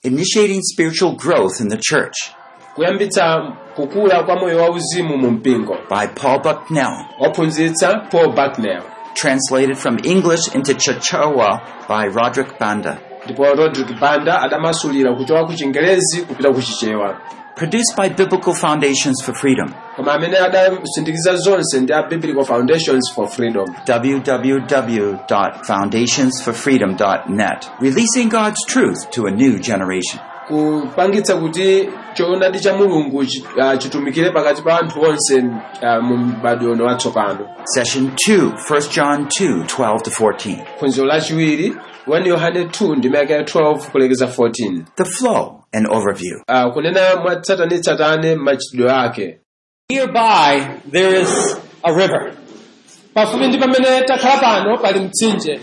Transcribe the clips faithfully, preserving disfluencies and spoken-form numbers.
Initiating Spiritual Growth in the Church. Kuyambitsa kukula kwa moyo wauzimu mu mpingo. By Paul Bucknell. Ophunzitsa Paul Bucknell. Translated from English into Chichewa by Roderick Banda. Ndipo Roderick Banda adamasulira kuchoka ku Chingerezi kupita ku Chichewa. Produced by Biblical Foundations for Freedom. Koma amene adasindikiza zonse ndi a Biblical Foundations for Freedom. w w w dot foundations for freedom dot net. Releasing God's truth to a new generation. Kupangitsa kuti choonadi cha Mulungu chitumikire pakati pa anthu onse mu m'badwo ono watsopano. Session two, First John two, twelve to fourteen. Phunziro lachiwiri, First Yohane two ndimeke twelve kulekeza fourteen. The flow and overview. Uh, kunena mwatsatanitsatane machitidwe ake. Nearby there is a river. Pafupi ndi pamene takhala pano pali mtsinje.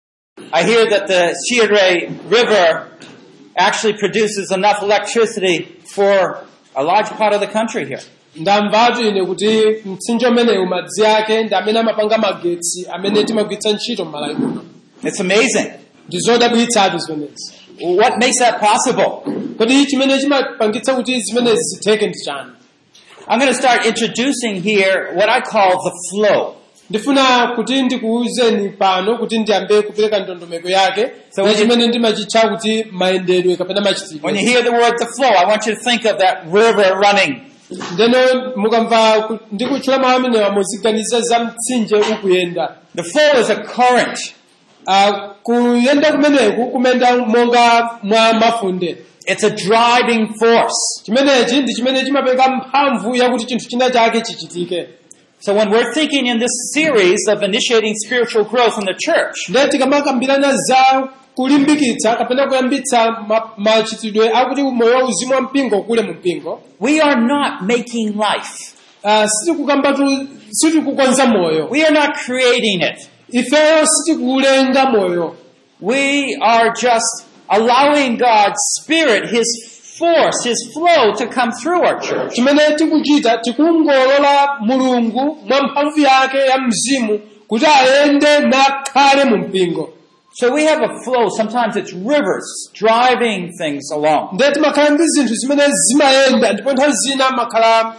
I hear that the Chiare River actually produces enough electricity for a large part of the country here. Ndamvatu ine kuti mtsinje umenewu madzi ake ndi amene amapanga magetsi amene timagwiritsa ntchito m'malawi muno. It's amazing. Ndizodabwitsatu zimenezi. What makes that possible? Kodi chimene chimapangitsa kuti zimenezi zitheke ndi chani? I'm going to start introducing here what I call the flow. Ndifuna kuti ndikuuzeni pano kuti ndiyambe kupereka ndondomeko yake. So chimene ndimachitcha kuti mayendedwe kapena machitidwe. When you hear the word the flow, I want you to think of that river running. Ndeno mukamva ndikutchula mawu amenewa muziganiza za mtsinje ukuyenda. The flow is a current. Uh, kuyenda kumeneku kumenda monga mwa mafunde. It's a driving force. Chimenechi ndi chimene chimapereka mphamvu yakuti chinthu china chake chichitike. So when we're thinking in this series of initiating spiritual growth in the church, ndeti kamakambirana za kulimbikitsa kapena kuyambitsa machitidwe akuti moyo wauzimu wa mpingo kule mu mpingo. We are not making life. Uh, sitikukambatu sitikukonza moyo. We are not creating it. Ifeyo sitikulenga moyo. We are just allowing God's Spirit, His force, His flow to come through our church. Chimene tikuchita tikungolola Mulungu mwa mphamvu yake ya mzimu kuti ayende nakhale mu mpingo. So we have a flow. Sometimes it's rivers driving things along. Ndeti makhala ndi zinthu zimene zimayenda ndipo nthawi zina makhala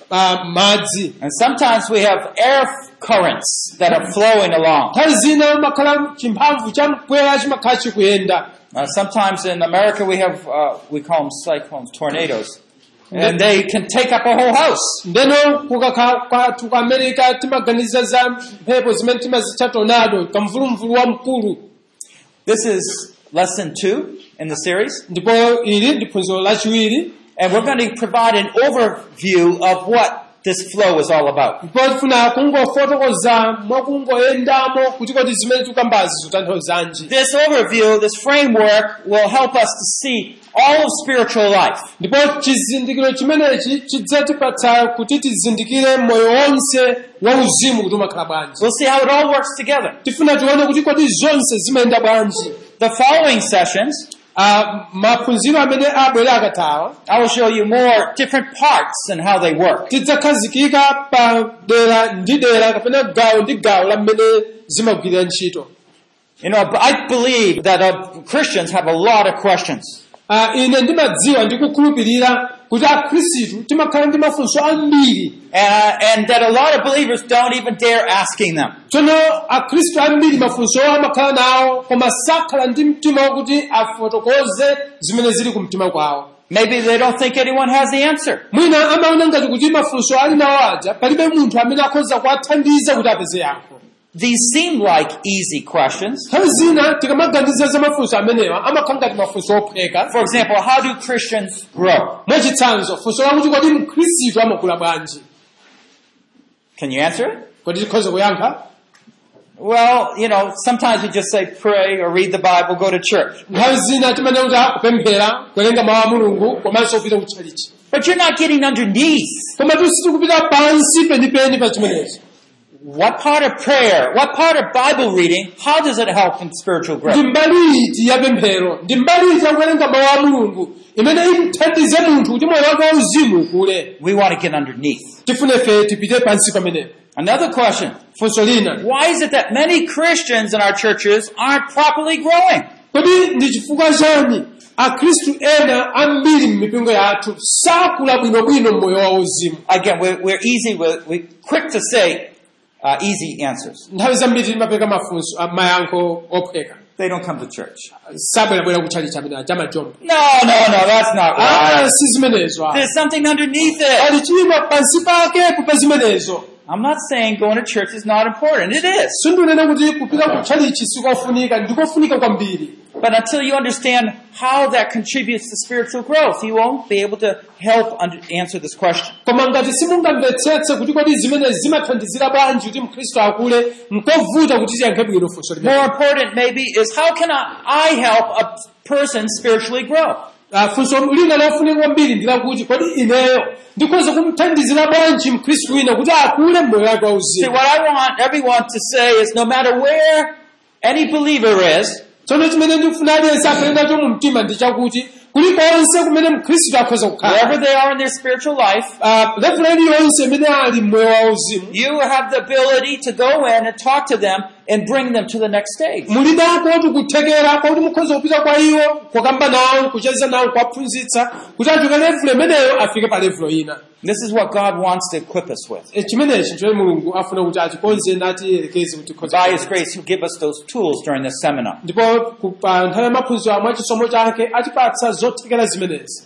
madzi. And sometimes we have air currents that are flowing along. Nthawi zina makhala chimphamvu cha mpweya chimakhala chikuyenda. Uh, sometimes in America we have, uh, we call them cyclones, tornadoes. And they can take up a whole house. Ndeno kukakhala ku America timaganiza za mphepo zimene timazitcha tornado, kamvulumvulu wamkulu. This is lesson two in the series. Ndipo ili ndi phunziro lachiwiri. And we're going to provide an overview of what this flow is all about. Ndipo tifuna kungofotokoza mwakungoyendamo kuti kodi zimene tikambazi zotanthauzanji. This overview, this framework will help us to see all of spiritual life. Ndipo chizindikiro chimenechi chidzatipatsa kuti tizindikire moyo wonse wauzimu kuti umakhala bwanji. We'll see how it all works together. Tifuna tione kuti kodi zonse zimayenda bwanji. The following sessions, Uh, maphunziro amene abwere akathawa, I will show you more different parts and how they work. Tidzakhazikika pa dera ndi dera kapena gawo ndi gawo la mmene zimagwirira ntchito. You know, I believe that uh, Christians have a lot of questions. Uh, ine ndimadziwa ndikukhulupirira kuti akhristu timakhala ndi mafunso ambiri. Uh, and that a lot of believers don't even dare asking them. Tsono akhristu ambiri mafunso amakhala nawo koma sakhala ndi mtima wakuti afotokoze zimene zili ku mtima kwawo. Maybe they don't think anyone has the answer. Mwina amaona ngati kuti mafunso ali nawo aja palibe munthu amene akhoza kuwathandiza kuti apeze yankho. These seem like easy questions. Nthawi zina tikamaganiza za mafunso amenewa amakhala ngati mafunso ophweka. For example, how do Christians grow? Mwachitsanzo, funso lakuti kodi mkhristu amakula bwanji? Can you answer it? Kodi tikhoza kuyankha? Well, you know, sometimes we just say pray or read the Bible, go to church. Nthawi zina timanena kupemphera, kuwerenga mawu a Mulungu, komanso kupita ku tchalichi. But you're not getting underneath. Koma sitikupita pansi penipeni pa chimenechi. What part of prayer, what part of Bible reading, how does it help in spiritual growth? Ndi mbali iti ya pemphero, ndi mbali iti ya kuwerenga mawu a Mulungu, imene imthandize munthu kuti moyo wake wauzimu ukule. We want to get underneath. Tifune fe tipite pansi pamenepo. Another question. Funso lina. Why is it that many Christians in our churches aren't properly growing? Kodi ndi chifukwa chani akhristu ena ambiri m'mipingo yathu sakula bwinobwino mmoyo wauzimu. Again, we're, we're easy, we're, we're quick to say uh, easy answers. Nthawi zambiri timapeka mafunso mayankho ophweka. They don't come to church. Sabwera kuchali chamina chamajombo. No, no, no, that's not right. Ah, si zimenezo. There's something underneath it. Ali chima pansi pake kupa zimenezo. I'm not saying going to church is not important. It is. Sindunena kuti kupita kuchali chisikofunika ndikofunika kwambiri. But until you understand how that contributes to spiritual growth, you won't be able to help under, answer this question. Koma ngati simungamvetsetse kuti kodi zimene zimathandizira bwanji kuti mkhristu akule nkovuta kuti tiyankhe bwino funso limene. More important maybe is how can I, I help a person spiritually grow? Funso lina lofunika kwambiri ndilakuti kodi ineyo ndikhoza kumthandizira bwanji mkhristu wina kuti akule mmoyo wake wauzimu. See, what I want everyone to say is no matter where any believer is, tsono chimene ndikufuna aliyense akhale nacho mu mtima ndi chakuti kulikonse kumene mkhristu akhoza kukhala, wherever they are in their spiritual life, level iliyonse imene ali mmoyo wauzimu, you have the ability to go in and talk to them and bring them to the next stage. muli nako kuti kuthekera kuti mukhoza kupita kwa iwo kukamba nawo kucheza nawo kuwaphunzitsa kuti achoke level imeneyo afike pa level ina. This is what God wants to equip us with. chimenechi chimene mulungu afuna kuti atikonze natiyerekeze kuti by His grace, He'll give us those tools during this seminar. ndipo pa nthawi ya maphunziro amwe chisomo chake atipatsa zothekera zimenezi.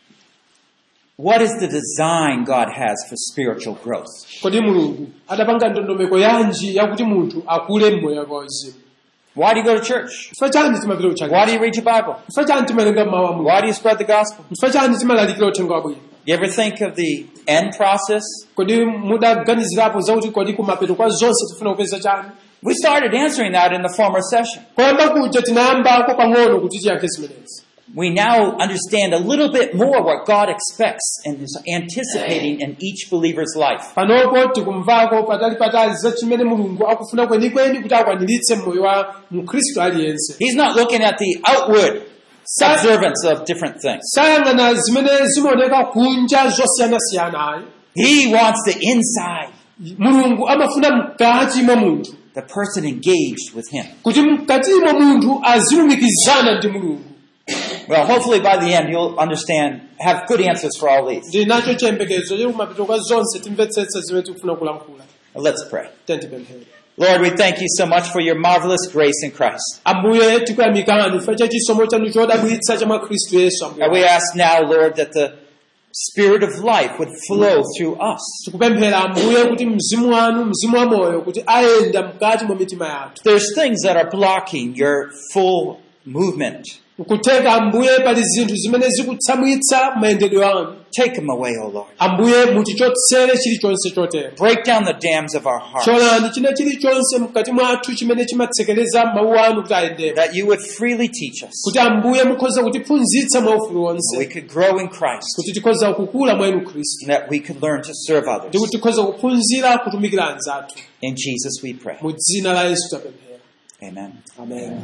What is the design God has for spiritual growth? Kodi mulungu adapanga ndondomeko yanji yakuti munthu akule mmoyo wake wauzimu. Why do you go to church? Chifukwa chani timapita kuchali? Why do you read your Bible? Chifukwa chani timawerenga mawu a Mulungu? Why do you spread the gospel? Chifukwa chani timalalikira uthenga wabwino? You ever think of the end process? Kodi mudaganizirapo zakuti kodi kumapeto kwa zonse tifuna kupeza chani? We started answering that in the former session. Koyamba kuja tinayambako pang'ono kuti tiyankhe zimenezi. We now understand a little bit more what God expects and is anticipating in each believer's life. Panopo tikumvako patali patali za chimene mulungu akufuna kwenikweni kuti akwaniritse mmoyo wa mkhristu aliyense. He's not looking at the outward observance of different things. Sayang'ana zimene zimaoneka kunja zosiyana-siyana. He wants the inside. Mulungu amafuna mkati mwa munthu. The person engaged with Him. Kuti mkati mwa munthu azilumikizana ndi Mulungu. Well, hopefully by the end you'll understand, have good answers for all these. Ndinacho chiyembekezo choti kumapeto kwa zonse timvetsetse zimene tikufuna kulankhula. Let's pray. Tentipemphere. Lord, we thank you so much for your marvelous grace in Christ. Ambuye tikuyamikani chifukwa cha chisomo chanu chodabwitsa cha mwa Khristu Yesu Ambuye. And we ask now, Lord, that the Spirit of life would flow through us. Tikupemphera Ambuye kuti mzimu wanu, mzimu wa moyo kuti ayenda mkati mwa mitima yathu. There's things that are blocking your full movement. Kuteka Ambuye pali zinthu zimene zikutsamwitsa mayendedwe anu. Take them away, O Lord. Ambuye mutichotsere chilichonse chotero. Break down the dams of our hearts. Cholani china chilichonse mkati mwathu chimene chimatsekereza mawu anu kuti ayendemo. That you would freely teach us. Kuti Ambuye mukhoza kutiphunzitsa mwa ufulu wonse. We could grow in Christ. Kuti tikhoza kukula mwa inu Khristu. That we could learn to serve others. Ndi kuti tikhoza kuphunzira kutumikira anzathu. In Jesus we pray. Mu dzina la Yesu tapemphera. Amen. Amen.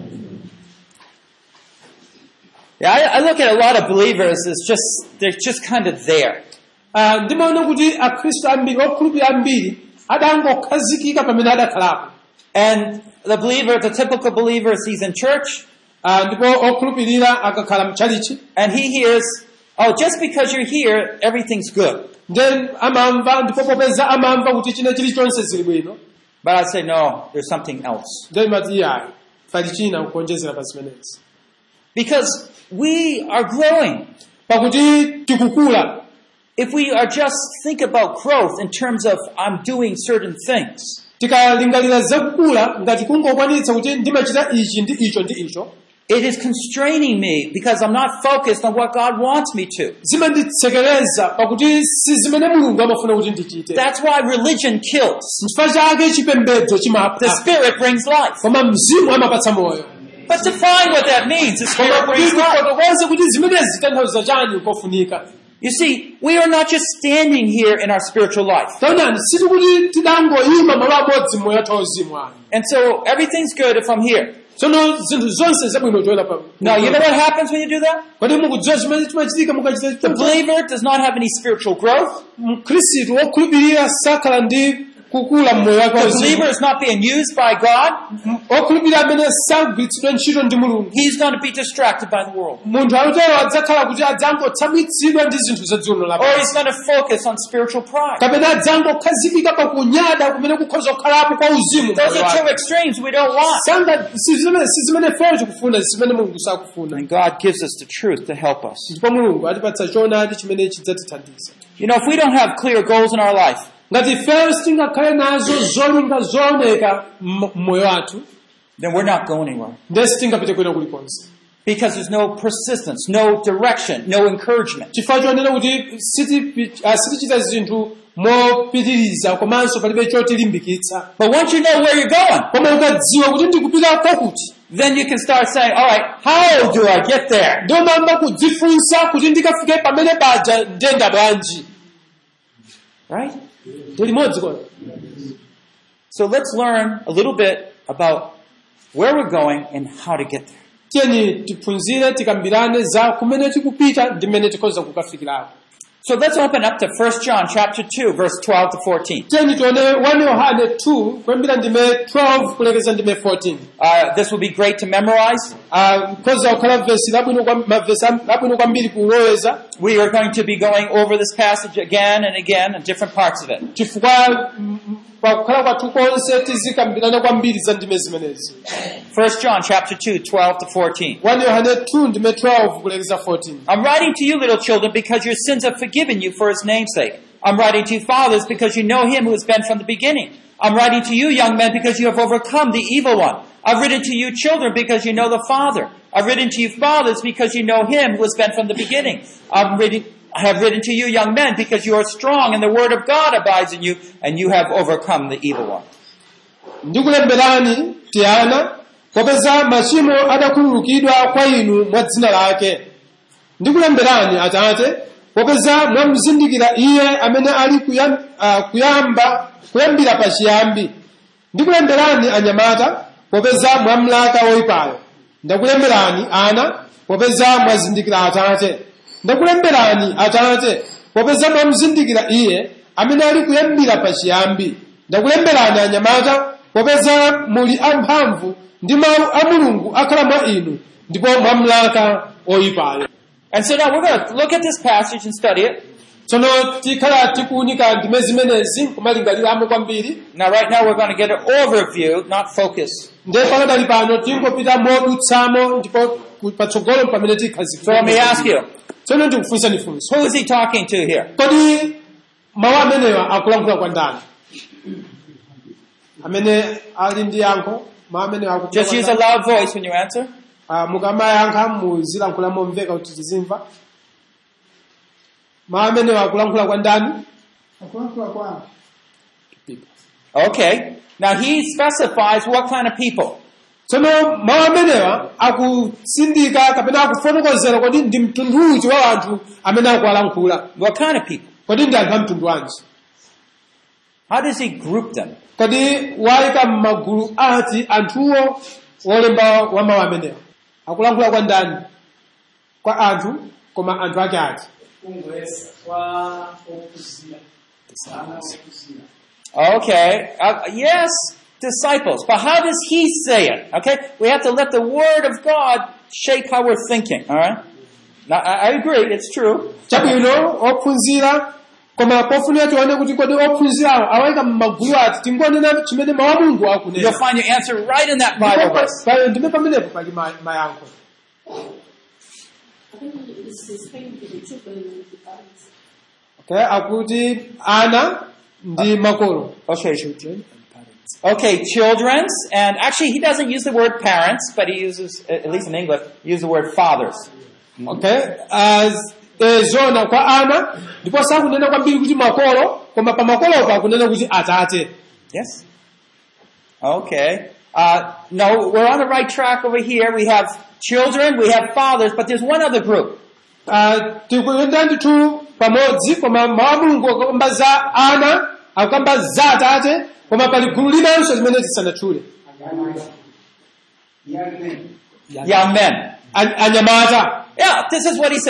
Yeah, I, I look at a lot of believers as just, they're just kind of there. Uh, ndimaona kuti akhristu ambiri okhulupirira ambiri adangokhazikika pamene adakhalapo. And the believer, the typical believer, he's in church. Uh, ndipo okhulupirira akakhala mchalichi. And he hears, oh, just because you're here, everything's good. Then amamva ndipo popeza amamva kuti china chilichonse zili bwino. But I say, no, there's something else. Then mati yayi pali china kuonjezera pa zimenezi. Because we are growing. Pakuti tikukula. If we are just think about growth in terms of I'm doing certain things. Tikalingalira zakukula ngati kungokwanitsa kuti ndimachita ichi ndi icho ndi icho. It is constraining me because I'm not focused on what God wants me to. Zimanditsekereza pakuti si zimene Mulungu amafuna kuti ndichite. That's why religion kills. Chifukwa chake chipembedzo chimapha. The Spirit brings life. Koma mzimu amapatsa moyo. But define what that means. The Spirit brings life. You see, we are not just standing here in our spiritual life. And so everything's good if I'm here. Now, you know what happens when you do that? The believer does not have any spiritual growth. kukula mmoyo wake The wauzimu. believer is not being used by God. Okhulupirira amene sagwiritsidwa ntchito ndi Mulungu. He's going to be distracted by the world. Munthu akutero adzakhala kuti adzangotsamwitsidwa ndi zinthu za dziko Or lapansi. he's going to focus on spiritual pride. Kapena adzangokhazikika pa kunyada kumene kukhoza kukhalapo kwa uzimu. Those are two extremes we don't want. Sanga si zimene si zimene fero tikufuna, si zimene Mulungu sakufuna. And God gives us the truth to help us. Ndipo Mulungu atipatsa choonadi chimene chidzatithandiza. You know, if we don't have clear goals in our life, Ngati fero sitingakhale nazo zolinga zooneka mmoyo wathu, then we're not going anywhere. ndiye sitingapite kwina kulikonse. Because there's no persistence, no direction, no encouragement. Chifukwa chonena kuti siti- ah, sitichita zinthu mopitiriza komanso palibe chotilimbikitsa. But once you know where you're going, Koma ukadziwa kuti ndikupita kwakuti, then you can start saying, all right, how do I get there? ndiyo mamba kudzifunsa kuti ndikafike pamene paja ndenda bwanji. Right? Ndi limodzi kona. So let's learn a little bit about where we're going and how to get there. Tiyeni tiphunzire tikambirane za kumene tikupita ndi mmene tikhoza kukafikirako. So let's open up to First John chapter two, verse twelve to fourteen. Tiyeni tione one Yohane two kuyambira ndime twelve kulekeza ndime fourteen. Uh, this will be great to memorize. Ah, khoza kukhala vesi labwino kwa mavesi labwino kwambiri kuloweza. We are going to be going over this passage again and again in different parts of it. Chifukwa mm, pakukhala kwathu konse tizikambirana kwambiri za ndime zimenezi. First John chapter two, twelve to fourteen. one Yohane two ndime twelve kulekeza fourteen. I'm writing to you, little children, because your sins are forgiven you for his name's sake. I'm writing to you, fathers, because you know him who has been from the beginning. I'm writing to you, young men, because you have overcome the evil one. I've written to you, children, because you know the Father. I've written to you, fathers, because you know him who has been from the beginning. I'm written, I have written to you, young men, because you are strong, and the word of God abides in you, and you have overcome the evil one. Ndikulemberani tiana popeza machimo adakhululukidwa kwa inu mwa dzina lake. Ndikulemberani Atate popeza mwamuzindikira iye amene ali kuyam, uh, kuyamba kuyambira pachiyambi. Ndikulemberani anyamata popeza mwamlaka woyipayo. Ndakulemberani ana popeza mwazindikira Atate. Ndakulemberani Atate popeza mwamuzindikira iye amene ali kuyambira pachiyambi. Ndakulemberani anyamata popeza muli amphamvu ndi mawu a Mulungu akhala mwa inu ndipo mwamlaka oyipayo. And so now we're going to look at this passage and study it. Tsono tikhala tikuunika ndime zimenezi kumalingaliramo kwambiri. Now right now we're going to get an overview, not focus. Ndiye pakadali pano tingopita modutsamo ndipo patsogolo pamene tikhazikika. So let me ask you, Tsono ndikufunsa nifunso. who is he talking to here? Kodi mawu amenewa akulankhula kwa ndani? Amene ali ndi yankho, mawu amenewa akulankhula Just kwa use a ndani? loud voice when you answer. Ah, mukamayankha muzilankhula momveka kuti tizimva. Mawu amenewa akulankhula kwa ndani? Akulankhula kwa Okay. Now he specifies what kind of people. Tsono mawu amenewa akusindika kapena akufotokozera kodi ndi mtundu uti wa anthu amene akuwalankhula. What kind of people? Kodi ndi anthu a mtundu wanji? How does he group them? Kodi wayika m'magulu ati anthuwo wolemba wa mawu amenewa. Akulankhula kwa ndani? Kwa anthu, koma anthu ake ati. Okay. Uh, yes, disciples. But how does he say it? Okay. We have to let the word of God shape how we're thinking. All right. Now, I, I agree. It's true. Chabwino ophunzira koma pofunira tione kuti kodi ophunzirawo awayika m'magulu ati tingonena chimene mawu a Mulungu akunena. You'll find your answer right in that Bible verse. Pa- ndime pamenepo pali ma- mayankho. I think it's the same to the children and the parents. Okay, akuti ana ndi makolo. Okay. Okay, children's, and actually he doesn't use the word parents, but he uses, at least in English, he uses the word fathers. Okay, as eh, zona kwa ana ndipo sakunena kwambiri kuti makolo koma pa makolopa akunena kuti atate. Yes? Okay. Uh, no, we're on the right track over here. We have children, we have fathers, but there's one other group. Uh, tikuyenda ndithu pamodzi koma mawu a Mulungu akukamba za ana akukamba za atate koma pali gulu linanso limene tisanatchule. Young men. An- anyamata. Yeah, this is what he says.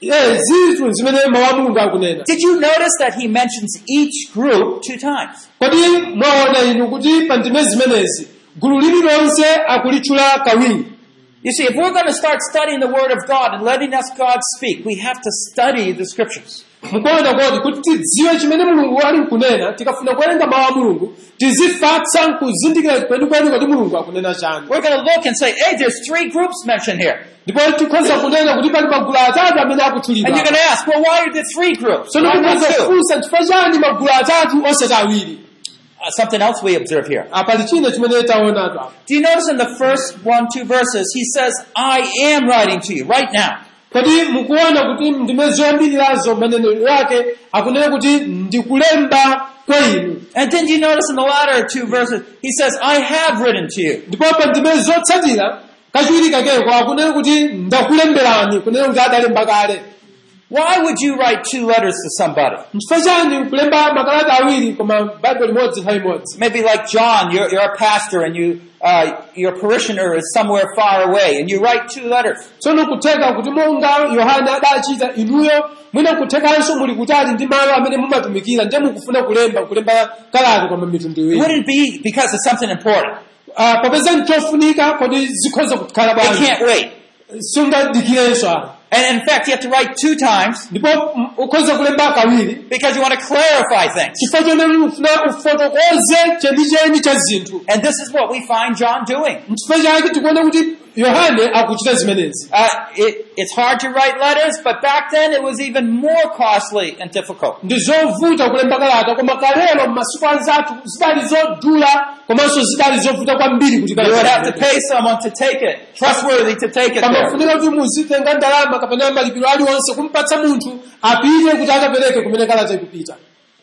Eh, zitu zimene mawu a Mulungu akunena. Did you notice that he mentions each group two times? Kodi mwaona inu kuti pa ndime zimenezi gulu lililonse akulitchula kawiri. You see, if we're going to start studying the Word of God and letting us God speak, we have to study the Scriptures. Mukuona kodi kuti tidziwe chimene Mulungu ali kunena, tikafuna kuwerenga mawu a Mulungu, tizifatsa nkuzindikira kwenikweni kuti Mulungu akunena chani. We're going to look and say, hey, there's three groups mentioned here. Ndipo tikhoza kunena kuti pali magulu atatu amene akutchulidwa. And you're going to ask, well, why are there three groups? So Why not tikhoza two? kufunsa chifukwa chani magulu atatu osati awiri. Uh, something else we observe here. Apali china chimene taonatu apa. Do you notice in the first one, two verses, he says, I am writing to you right now. Kodi mukuona kuti ndime zoyambirirazo maneno yake akunena kuti ndikulemba kwa inu. And then you notice in the latter two verses, he says, I have written to you. Ndipo pa ndime zotsatira kachiwiri kakeko akunena kuti ndakulemberani kunena kuti adalemba kale. Why would you write two letters to somebody? N'chifukwa chani kulemba makalata awiri koma Bible limodzi nthawi imodzi. Maybe like John, you're, you're a pastor and you, uh, your parishioner is somewhere far away and you write two letters. Tsono kutheka kuti monga Yohane adachita inuyo mwina kuthekanso muli kutali ndi malo amene mumatumikira ndiye mukufuna kulemba kulemba kalata koma mitundu iwiri. Wouldn't it be because it's something important? Ah, popeza nchofunika kodi zikhoza kukhala They bwanji. can't wait. Sungadikirenso apa. And in fact, you have to write two times Ndipo ukhoza kulemba kawiri. because you want to clarify things. Chifukwa chonena ufuna ufotokoze chenicheni cha zinthu. And this is what we find John doing. N'chifukwa chake tikuona kuti Yohane akuchita zimenezi. Uh, it, it's hard to write letters, but back then it was even more costly and difficult. Ndi zovuta kulemba kalata koma kalelo m'masiku anzathu zidali zodula komanso zidali zovuta kwambiri kuti You would have to pay someone to take it, trustworthy to take it there. pamafunika kuti muzitenga ndalama kapena malipiro aliwonse kumpatsa munthu apite kuti akapereke kumene kalata ikupita.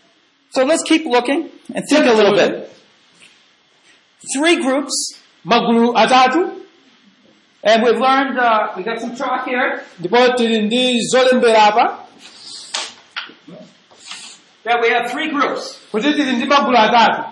So let's keep looking and think a little bit. Three groups, Magulu atatu and we've learned, uh, we got some chalk here, ndipo tili ndi zolembera apa that we have three groups. kuti tili ndi magulu atatu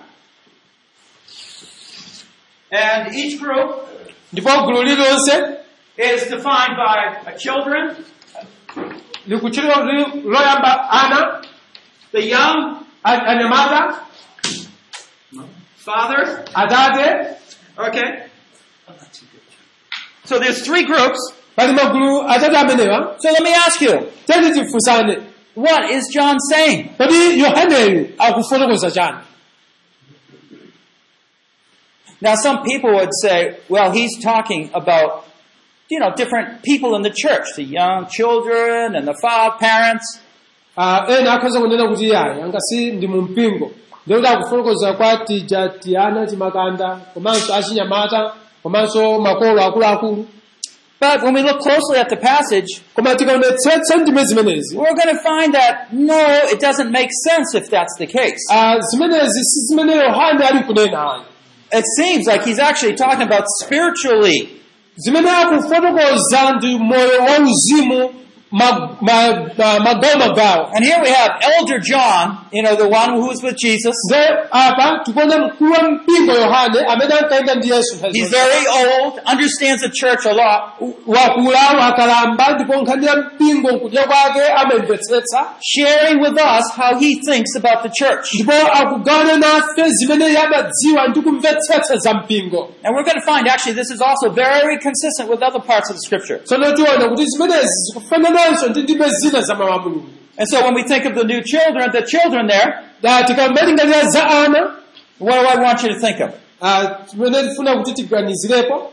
And each group ndipo gulu lililonse is defined by uh, children, likutchulidwa kuti loyamba ana, the young, a- anyamata, fathers. atate. Okay. So there's three groups. Pali magulu atatu amenewa. So let me ask you, Teni tifunsane, what is John saying? kodi Yohaneyu akufotokoza chani? Now some people would say, well, he's talking about, you know, different people in the church, the young children and the father, parents. Ah, ena akhoza kunena kuti yayi angasi ndi mu mpingo ndikuti akufotokoza kwa tija tiana timakanda komanso achinyamata komanso makolo akuluakulu. But when we look closely at the passage, Koma tikaonetsetsa ndime zimenezi we're going to find that, no, it doesn't make sense if that's the case. ah, zimenezi si zimene Yohane ali kunena ayi. It seems like he's actually talking about spiritually. Zimene akufotokoza ndi moyo wauzimu ma- ma- ma- magawo magawo. And here we have Elder John, you know, the one who was with Jesus. Nde apa tikuona mkulu wa mpingo Yohane amene ankayenda ndi Yesu. He's very old, understands the church a lot, wakula wakalamba ndipo nkhani ya mpingo nkudya kwake amamvetsetsa sharing with us how he thinks about the church. ndipo akugawana nafe zimene yamadziwa ndi kumvetsetsa za mpingo. And we're going to find actually this is also very consistent with other parts of the scripture. Tsono tiona kuti zimenezi zikufanananso ndi ndime zina za mawu a Mulungu. And so when we think of the new children, the children there, Da tikamalingalira za ana, what do I want you to think of? ah, timene tifuna kuti tiganizirepo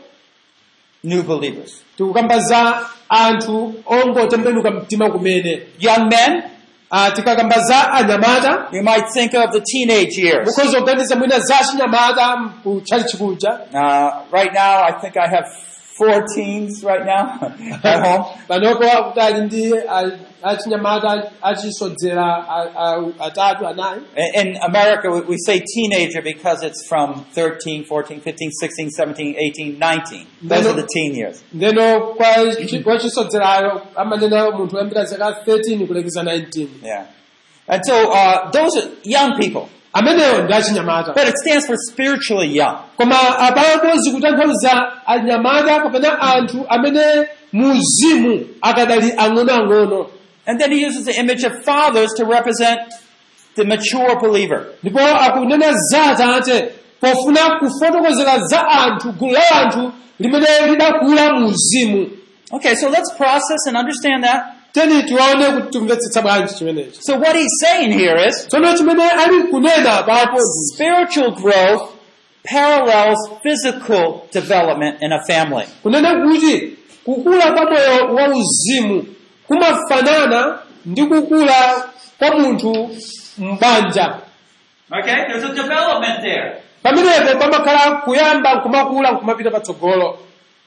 New believers. tikukamba za anthu ongotembenuka mtima kumene. Young men, Ah, tikakamba za anyamata you might think of the teenage years. mukhoza kuganiza mwina za chinyamata kutchali chikuja. Uh, right now, I think I have four teens right now at home. Panopo kuti ali ndi ah, achinyamata achisodzera ah, ah, atatu anayi. In in America, we- we say teenager because it's from thirteen, fourteen, fifteen, sixteen, seventeen, eighteen, nineteen. Those are the teen years. Ndeno kwa chi- kwa chisodzerayo amanena munthu oyambira zaka thirteen kulekeza nineteen. Yeah. And so, uh, those are young people. Ameneyo ndi achinyamata. But it stands for spiritually young. Koma apapo zikutanthauza anyamata kapena anthu amene mu uzimu akadali ang'onoang'ono. And then he uses the image of fathers to represent the mature believer. Ndipo akunena za Atate pofuna kufotokozera za anthu, gulu la anthu limene lidakula mu uzimu. Okay, so let's process and understand that. Teni tiwaone kuti tumvetsetsa bwanji chimenechi. So what he's saying here is, Tsono chimene ali kunena papo spiritual growth parallels physical development in a family. kunena kuti kukula kwa moyo wa uzimu kumafanana ndi kukula kwa munthu m'banja. Okay, there's a development there. Pamenepo pamakhala kuyamba nkumakula nkumapita patsogolo.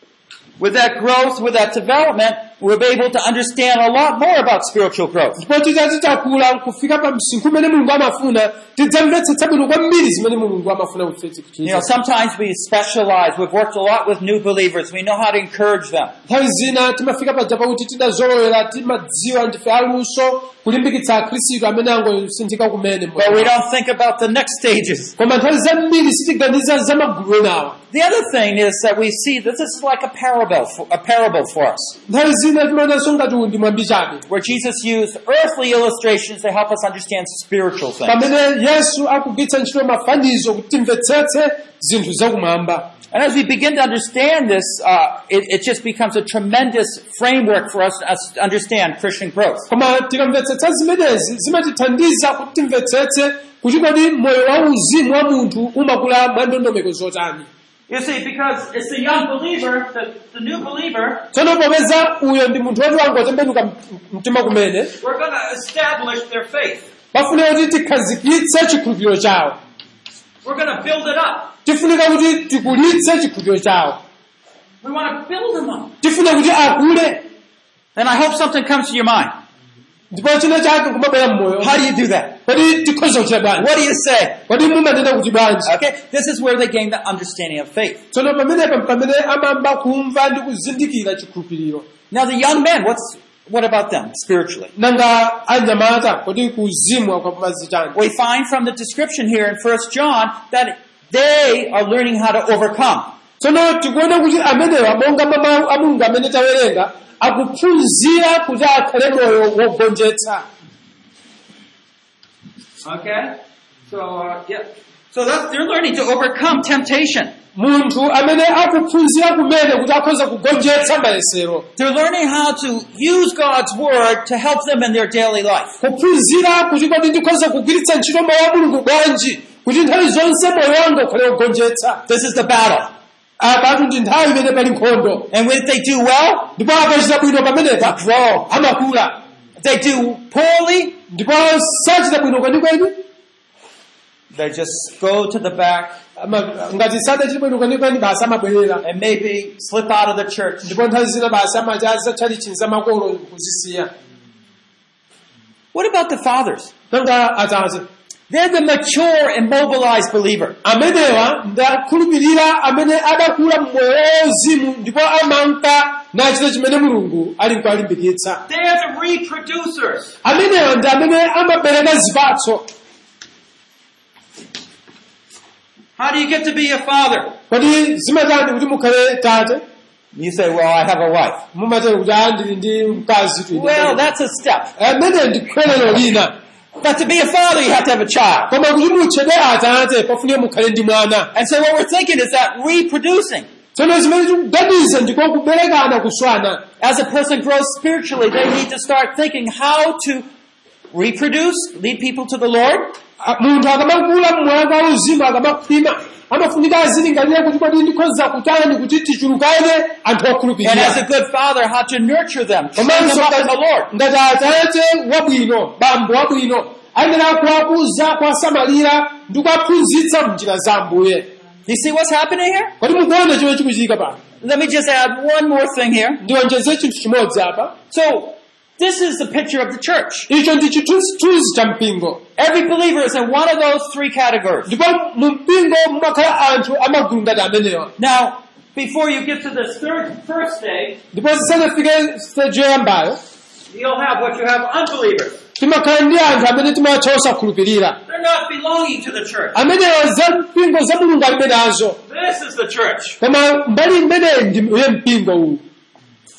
With that growth, with that development, we'll be able to understand a lot more about spiritual growth. Ndipo titakula nkufika pa msinkhu umene Mulungu amafuna tidzamvetsetsa bwino kwambiri zimene Mulungu amafuna kufetse You know, sometimes we specialize. We've worked a lot with new believers. We know how to encourage them. nthawi zina timafika paja pakuti tidazolowera timadziwa ndife aluso kulimbikitsa akhristu amene angosinthika kumene. But we don't think about the next stages. Koma nthawi zambiri sitiganiza za magulu enawa. The other thing is that we see that this is like a parable, for, a parable for us, nthawi zina timaonanso ngati uwu ndi mwambi chabe where Jesus used earthly illustrations to help us understand spiritual things. pamene Yesu akugwiritsa ntchito mafanizo kuti timvetsetse zinthu zakumwamba. And as we begin to understand this, uh, it, it just becomes a tremendous framework for us to us to understand Christian growth. Koma tikamvetsetsa zimenezi zimatithandiza kuti timvetsetse kuti kodi moyo wa uzimu wa munthu umakula mwandondomeko zotani. You see, because it's the young believer, the, the new believer, Tsono popeza uyo ndi munthu woti wangotembenuka mtima kumene, we're going to establish their faith. pafunika kuti tikhazikitse chikhulupiriro chawo. We're going to build it up. Tifunika kuti tikulitse chikhulupiriro chawo. We want to build them up. Tifuna kuti akule. And I hope something comes to your mind. Ndipo china chake kumabwera mmoyo. How do you do that? Kodi tikhoza kuchita bwanji? What do you say? Kodi mumanena kuti bwanji? Okay, this is where they gain the understanding of faith. Tsono pamenepa pamene amamba kumva ndi kuzindikira chikhulupiriro. Now the young men, what's what about them spiritually? Nanga anyamata kodi kuzimu akapamazitani. We find from the description here in First John that they are learning how to overcome. Tsono tikuona kuti amenewa monga mama a Mulungu amene tawerenga akuphunzira kuti akhale moyo wogonjetsa. Okay? So, uh, yeah. So that's, they're learning to overcome temptation. Munthu amene akuphunzira kumene kuti akhoza kugonjetsa mayesero. They're learning how to use God's Word to help them in their daily life. Kuphunzira kuti kodi ndikhoza kugwiritsa ntchito mawu a Mulungu bwanji kuti nthawi zonse moyo wanga ukhale wogonjetsa. This is the battle. Apatu ndi nthawi imene pali nkhondo. And when they do well, Ndipo akachita bwino pamenepa grow. amakula. If they do poorly, Ndipo sachita bwino kwenikweni they just go to the back ama- ngati sadachita bwino kwenikweni basi amabwerera. and maybe slip out of the church. Ndipo nthawi zina basi amachaza tchalichi zamakolo kuzisiya. What about the fathers? Nanga atate. They're the mature and mobilized believer. Amenewa ndakhulupirira amene adakula mmoyo wauzimu ndipo amanka nachita chimene Mulungu ali nkuwalimbikitsa. They're the reproducers. Amenewa ndi amene amabereka zipatso. How do you get to be a father? Kodi zimatani kuti mukhale tate? You say, well, I have a wife. Mumatero kuti ah ndili ndi mkazi tu. Well, that's a step. Amene ndi khwelero lina. But to be a father, you have to have a child. Koma kuti mutchedwe atate pafunika mukhale ndi mwana. And so what we're thinking is that reproducing. Tsono zimene tikuganiza ndiko kuberekana kuswana. As a person grows spiritually, they need to start thinking how to reproduce, lead people to the Lord, Ah, munthu akamakula mmwaka wauzimu akamakhwima amafunika azilingalira kuti kodi ndikhoza kutani kuti tichulukane anthu and as a okhulupirira. good father, how to nurture them, train Komanso them up in the Lord. ngati atate wabwino, bambo wabwino, ayenera kuwakuza, kuwasamalira ndi kuwaphunzitsa m'njira za Ambuye. You see what's happening here? Kodi mukuona chimene chikuchitika pano? Let me just add one more thing here. Ndiwonjeze chinthu chimodzi apa. So, this is the picture of the church. Icho ndi chithunzithunzi cha mpingo. Every believer is in one of those three categories. Ndipo mu mpingo mumakhala anthu amagulu ngati amenewa. Now, before you get to this third, first stage, Ndipo zisanafike stage yoyambayo, you'll have what you have unbelievers. timakhala ndi anthu amene timawatcha osakhulupirira. They're not belonging to the church. Amenewa za mpingo za Mulungu alibe nazo. This is the church. Koma mbali imeneyi ndi ye mpingo uwu.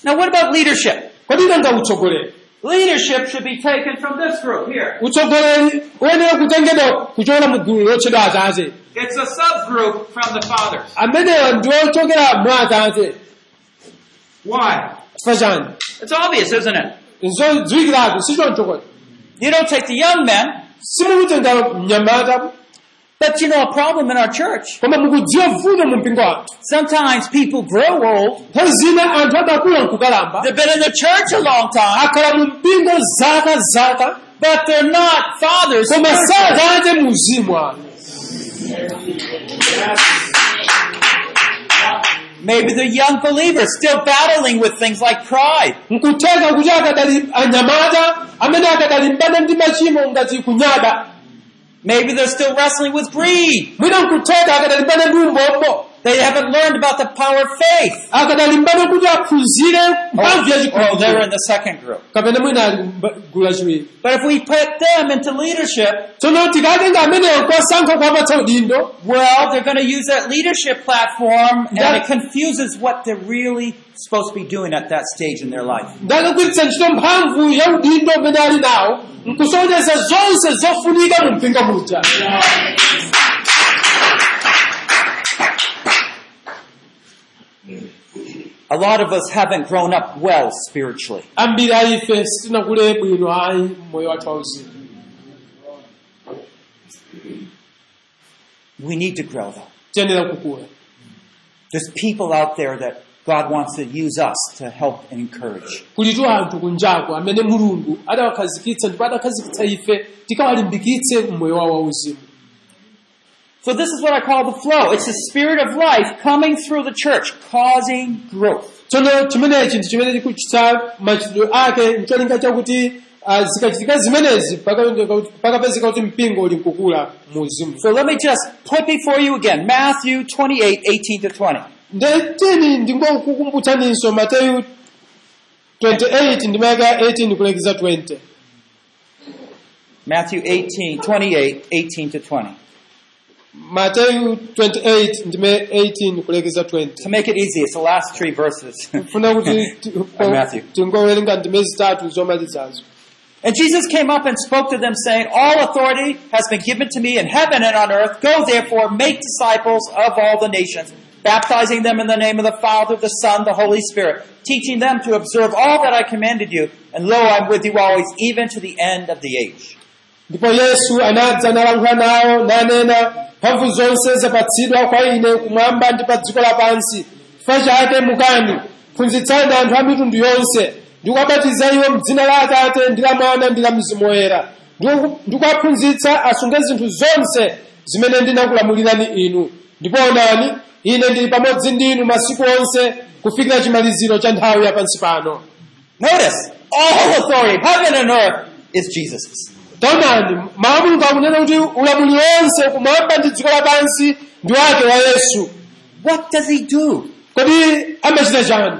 Now what about leadership? kodi nanga utsogoleri Leadership should be taken from this group here. utsogoleri uyenera kutengedwa kuchokera mu gulu lotchedwa atate It's a subgroup from the fathers. amenewa ndi ochokera mwa atate Why? chifukwa chani It's obvious, isn't it? nzodziwikiratu sichoncho kodi You don't take the young men, simukutenga mnyamata but you know a problem in our church. koma mukudziwa vuto mu mpingo wathu Sometimes people grow old. nthawi zina anthu amakula nkukalamba They've been in the church a long time, akhala mu mpingo zaka zaka but they're not fathers. koma satate mu uzimu ano Maybe they're young believers still battling with things like pride. nkutheka kuti akadali anyamata amene akadalimbana ndi machimo ngati kunyada Maybe they're still wrestling with greed. mwina nkutheka akadalimbana ndi umbombo They haven't learned about the power of faith. akadalimbana kuti aphunzire mphamvu ya Oh, they're chikhulupiriro in the second group. kapena mwina ali mba- gulu lachiwiri But if we put them into leadership, tsono tikatenga ameneyo kuwasankha kuwapatsa udindo well, they're going to use that leadership platform, and That- it confuses what they're really supposed to be doing at that stage in their life. ndakagwiritsa ntchito mphamvu ya udindo umene ali nawo nkusonyeza zonse zofunika mu mpingo muja A lot of us haven't grown up well spiritually. ambiri a ife sitinakule bwino ayi moyo wathu wauzimu We need to grow though. tiyenera kukula There's people out there that God wants to use us to help and encourage. kulitu anthu kunjako amene mulungu adawakhazikitsa ndipo adakhazikitsa ife tikawalimbikitse mmoyo wawo wauzimu So this is what I call the flow. It's the spirit of life coming through the church, causing growth. tsono chimenechi ndi chimene chikuchitsa machitidwe ake ncholinga chakuti ah, zikachitika zimenezi paka- pakapezeka kuti mpingo uli nkukula mu uzimu So let me just put before you again, Matthew twenty-eight, eighteen to twenty. ndetini ndingokukumbutsaninso mateyu twenty-eight ndimayaka eighteen kulekeza twenty Matthew eighteen, twenty-eight, eighteen to twenty. mateyu twenty-eight ndime eighteen kulekeza twenty To make it easy, it's the last three verses. funa kuti ti- Matthew. tingowerenga ndime zitatu zomalizazo And Jesus came up and spoke to them, saying, All authority has been given to me in heaven and on earth. Go therefore, make disciples of all the nations, baptizing them in the name of the Father, the Son, the Holy Spirit, teaching them to observe all that I commanded you. And lo, I'm with you always, even to the end of the age. ndipo yesu anadza nalankhula nawo nanena mphamvu zonse zapatsidwa kwa ine kumwamba ndi pa dziko lapansi chifukwa chake mukani phunzitsani anthu a mitundu yonse ndi kuwabatiza iwo m'dzina la atate ndi la mwana ndi la mzimu woyera ndi kuwaphunzitsa asunge zinthu zonse zimene ndinakulamulirani inu ndipo onani ine ndili pamodzi ndi inu masiku onse kufikira chimaliziro cha nthawi ya pansi pano Notice, all authority, heaven and earth, is Jesus's. taonani mawu a mulungu akunena kuti ulamuliro wonse kumwamba ndi dziko lapansi ndi wake wa yesu What does he do? kodi amachita chani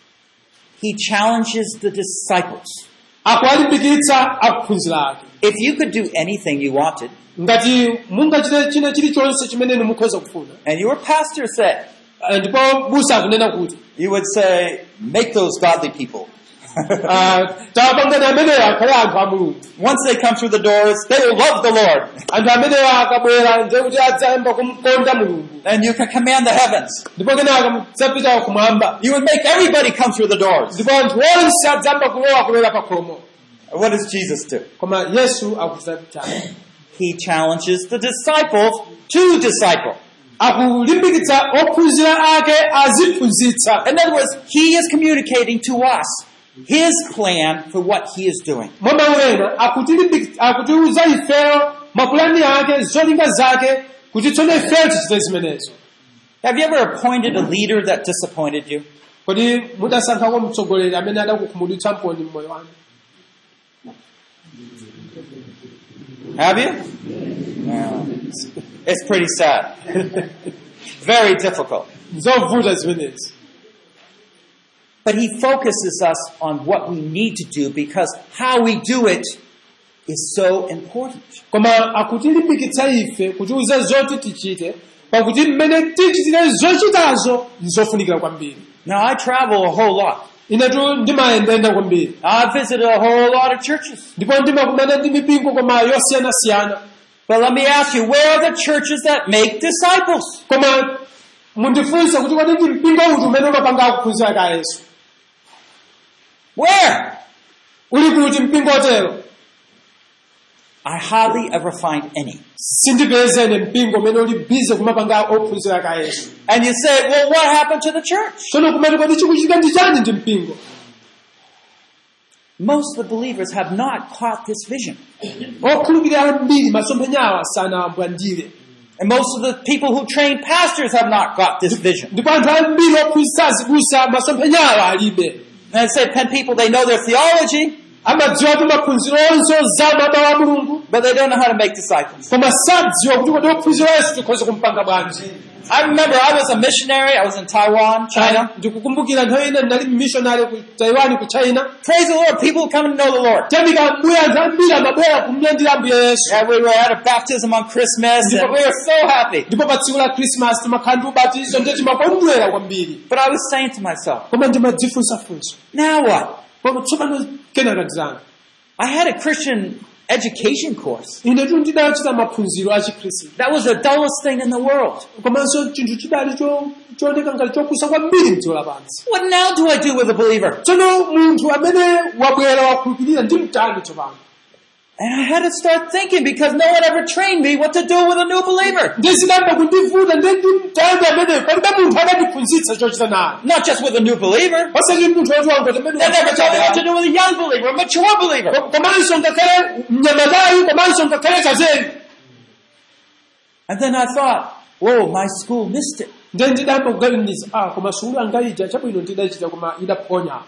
He challenges the disciples. akuwalimbikitsa akuphunzira ake If you could do anything you wanted, ngati mungachite china chilichonse chimene inu mukhoza kufuna and your pastor said, Eh, ndipo busa akunena kuti you would say, make those godly people. ah, tawapangani amenewa akhale anthu a mulungu Once they come through the doors, they will love the Lord. anthu amenewa akabwera ndiye kuti adzayamba kumkonda mulungu And you can command the heavens. ndipo kenaka mudzapita kumwamba You would make everybody come through the doors. ndipo anthu onse adzayamba kulowa kulowera pa khomo What does Jesus do? koma yesu akuchita chani He challenges the disciples to disciple. akulimbikitsa ophunzira ake aziphunzitsa In other words, he is communicating to us his plan for what he is doing. mwa mawu ena akutilimbik- akutiuza ifeyo mapulani ake zolinga zake kuti tsono ifeyo tichite zimenezo Have you ever appointed a leader that disappointed you? kodi mudasankhako mtsogoleri amene adakukhumudwitsa mponi mmoyo wanu Have you? No. It's pretty sad. Very difficult. zovuta zimenezi But he focuses us on what we need to do because how we do it is so important. koma akutilimbikitsa ife kutiuza zoti tichite pakuti mmene tichitire zochitazo nzofunikira kwambiri Now I travel a whole lot. inetu ndimayendayenda kwambiri I've visited a whole lot of churches. ndipo ndimakumana ndi mipingo koma yosiyanasiyana. But let me ask you, where are the churches that make disciples? Koma mundifunse kuti kodi ndi mpingo uti umene umapanga akuphunzira ka Yesu? Where? Uli kuti mpingo otero? I hardly ever find any. Sindipeze ne mpingo umene uli bize kumapanga ophunzira ka Yesu. And you say, well, what happened to the church? Tsono kumene kodi chikuchitika ndi chani ndi mpingo? Most of the believers have not caught this vision. Okhulupirira ambiri masomphenyawa sanayambwandire. And most of the people who train pastors have not got this vision. Ndipo anthu ambiri ophunzitsa azibusa masomphenyawa alibe. And I say, pen people, they know their theology, Amadziwa kuti maphunziro onse za mawu a Mulungu, but they don't know how to make disciples. koma sadziwa kuti kodi ophunzira Yesu tikhoza kumpanga bwanji. I remember I was a missionary. I was in Taiwan, China. Ndikukumbukira nthawi ina ndinali missionary ku Taiwan ku China. Praise the Lord. People come to know the Lord. Tamika mbuya anthu ambiri amabwera kumlandira Ambuye Yesu. And we were at a baptism on Christmas, and we were so happy. Ndipo pa tsiku la Christmas timakhala ndi ubatizo ndiye timakondwera kwambiri. But I was saying to myself, Koma ndimadzifunsafunsa. now what? Koma tsopano kenaka tizana. I had a Christian education course. Ine tu ndidachita maphunziro a Chikhristu. That was the dullest thing in the world. Komanso chinthu chidali cho chooneka ngati chopusa kwambiri mdziko lapansi. What now do I do with a believer? Tsono munthu amene wabwera wakhulupirira ndi mtani tsopano. And I had to start thinking because no one ever trained me what to do with a new believer. Ndisidamba kundivuta ndi ndi mtani amene palibe munthu akandiphunzitsa chochita naye. Not just with a new believer. Osati munthu wotwanga They never told me what to do with a young believer, a mature believer. Komanso ngakhale mnyamatayi komanso ngakhale kazeni. And then I thought, whoa, my school missed it. Ndiye ndidamba kuganiza, ah koma sukulu anga chabwino ndidachita koma idaphonya.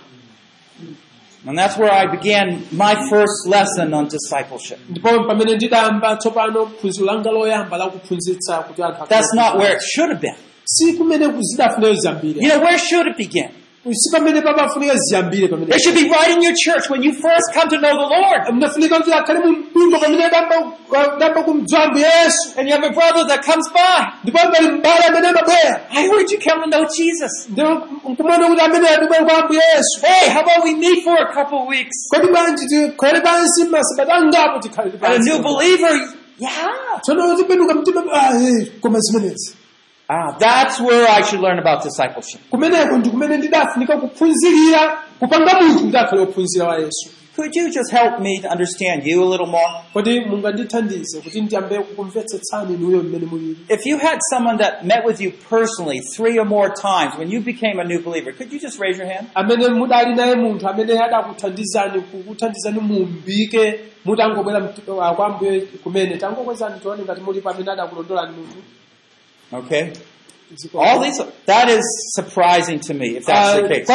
And that's where I began my first lesson on discipleship. Ndipo pamene ndidamba tsopano phunziro langa loyamba la kuphunzitsa kuti anthu. That's not where it should have been. Si kumene kuzidafunira ziyambire. You know, where should it begin? Si pamene papafunika ziyambire pamene. It should be right in your church when you first come to know the Lord. Mnafunika kuti akhale mu mpingo pamene damba damba kumdziwa Ambuye Yesu. And you have a brother that comes by. Ndipo pali mbale amene amabwera. I heard you come to know Jesus. Ndipo nkumona kuti amene adibwera kwa Ambuye Yesu. Hey, how about we meet for a couple of weeks? Kodi bwanji tikhale pansi masabata angapo tikhale pansi. And a new believer, yeah. Tsono tipetuka mtima ah eh koma zimenezi. Ah, that's where I should learn about discipleship. Kumeneko ndi kumene ndidafunika kuphunzirira kupanga munthu kuti akhale ophunzira wa Yesu. Could you just help me to understand you a little more? Kodi mungandithandize kuti ndiyambe kumvetsetsani inuyo mmene mulili. If you had someone that met with you personally three or more times when you became a new believer, could you just raise your hand? Amene mudali naye munthu amene adakuthandizani kukuthandizani mumbike mutangobwera kwa Ambuye kumene tangokwezani tione ngati muli pamene adakulondolani munthu. Okay. All these, that is surprising to me, if that's the case.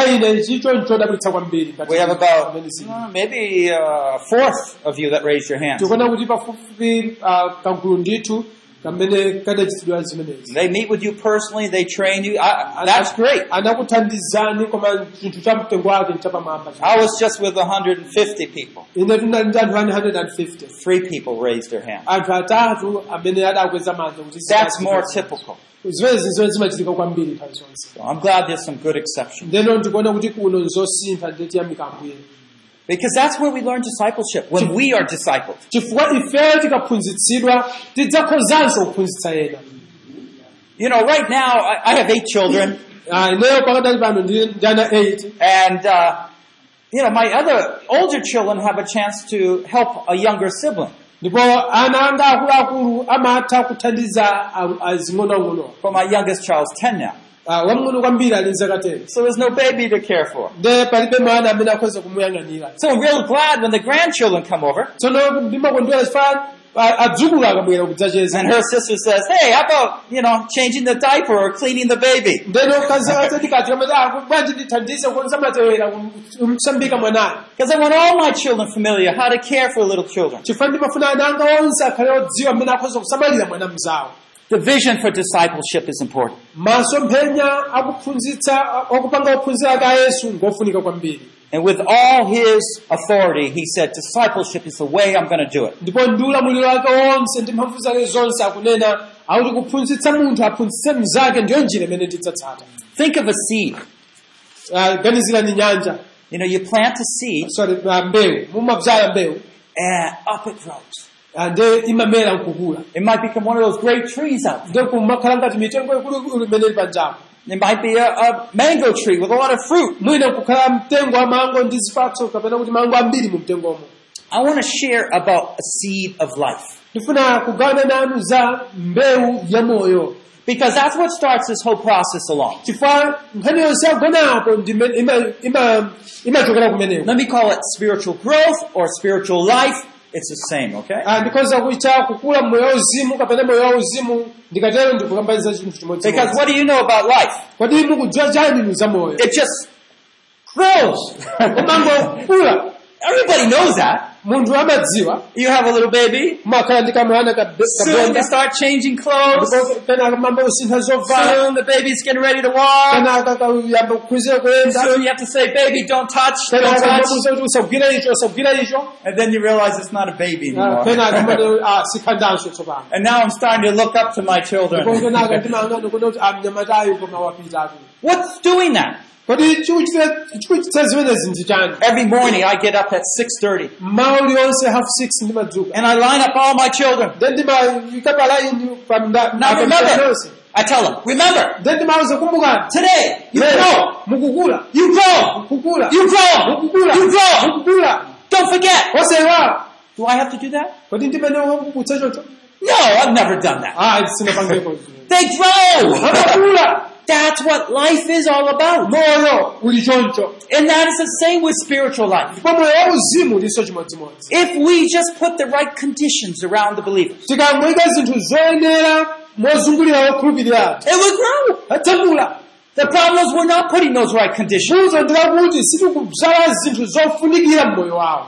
We have about uh, maybe a fourth of you that raised your hands. They meet with you personally, they train you. I, that's great. I was just with one hundred fifty people. Three people raised their hands. That's more typical. So I'm glad there's some good exceptions. Because that's where we learn discipleship, when we are discipled. You know, right now, I, I have eight children. And, uh, you know, my other older children have a chance to help a younger sibling. For my youngest child's ten now. So there's no baby to care for. So I'm real glad when the grandchildren come over. And her sister says, hey, how about, you know, changing the diaper or cleaning the baby? Because I want all my children familiar how to care for little children. The vision for discipleship is important. And with all his authority, he said, discipleship is the way I'm going to do it. Think of a seed. Ah, ganizirani nyanja. You know, you plant a seed Sorry, ah, mbewu. Mumabzala mbewu. and up it grows. Ah, nde imamera nkukula. It might become one of those great trees out there. Nde kumakhala ngati mitengo ikulu imene panjapo. It might be a, a mango tree with a lot of fruit. Mwina kukhala mtengo wa mango ndi zipatso kapena kuti mango ambiri mu mtengomo. I want to share about a seed of life. Ndifuna kugawana nanu za mbewu ya moyo. Because that's what starts this whole process along. Chifukwa nkhani yonse yagonapo imachokera kumeneko. Let me call it spiritual growth or spiritual life. It's the same, okay? Ah, ndikoza kuita kukula moyo wauzimu kapena moyo wauzimu ndikatero ndikukambaniza chinthu chimodzi. Because what do you know about life? Kodi mukudziwa chani za moyo? It just grows. Umangokula. Everybody knows that. Munthu amadziwa. You have a little baby. Umakhala ndi kamwana Soon they kabonda. start changing clothes. Pena mambo usintha zovala. Soon the baby's getting ready to walk. Pena kakayamba kukhwizira kuyenda. Soon you have to say, baby, don't touch, Pena don't touch. akamubuza kuti usagwira icho, usagwira icho. And then you realize it's not a baby Ah, Pena anymore. akamane ah sikhandanso tsopano. And now I'm starting to look up to my children. Konkenaka ndimangano kuti amnyamatayo koma wapita atu. What's doing that? Kodi chikuchitsa zimenezi ndi chani? Every morning I get up at six thirty Mmawa uliwonse half six ndimadzuka. and I line up all my children. Then ndimayika palaini pamda. Now remember, I tell them, remember, Then ndimawuza kumbukani. today you Lero, grow, mukukula. you grow, Mukukula. you grow, Mukukula. you grow. Mukukula. Don't forget. Osewa. Do I have to do that? Kodi ndimene wakukutsa chocho? No, I've never done that. Ah, sinapangepo. They grow. Amakula. That's what life is all about. Moyo uli choncho. And that is the same with spiritual life. Ndipo moyo wauzimu ndiso chimodzimodzi. If we just put the right conditions around the believers, Tikamuyika zinthu zoyenera mozungulira wokhulupirira athu. it will grow. Atakula. The problem is we're not putting those right conditions. Fuzo ndirakuti sitikubzala zinthu zofunikira mmoyo wawo.